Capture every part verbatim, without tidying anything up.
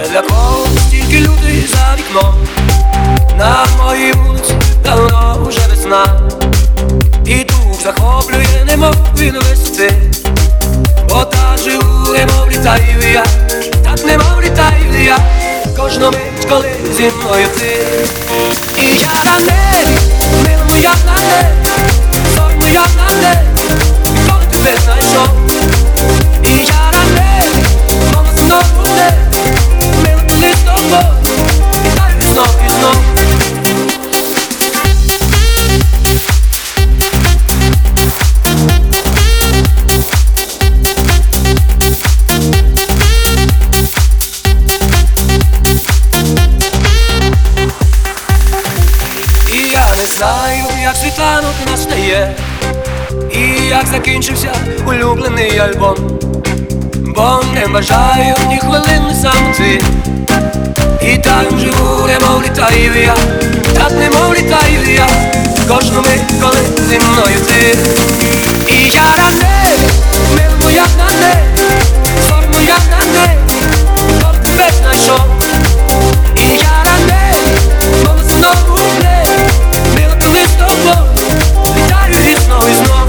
для кого стільки людей за вікном. На моїй вулиці давно вже весна, і дух захоплює, немов він висоти. Бо так живу, немов літаю я, так немов літаю я, кожну мить, коли зі мною ти. І я на небі, милому я на небі, зорну я на небі, коли тебе знайшов. І я на небі, мама знову в небі, мило коли з тобою, літаю і знов, і знов. Не знаю, як світанок настає, і як закінчився улюблений альбом. Бо не бажаю ні хвилини самоти, і так живу, немов літаю я, так немов літаю я, кожну мить, коли зі мною ти. І я на небі, милому як на небі, зорну як на небі, коли тебе знайшов. І я на небі, мова знову в небі, мило коли з тобою, літаю і знов, і знов.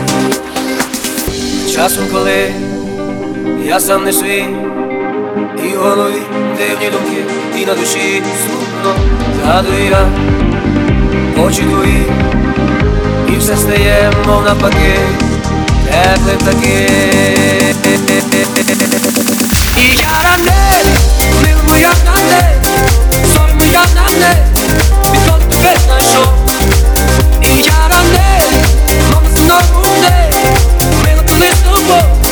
Часом, коли я сам не свій, і в голові дивні думки, і на душі смутно, згадую я очі твої, і все стає, мов навпаки, теплим таким. І я на небі, милому як на небі, зорну як на небі, відколи тебе знайшов. І я на небі, мама знову в небі, мило коли з тобою,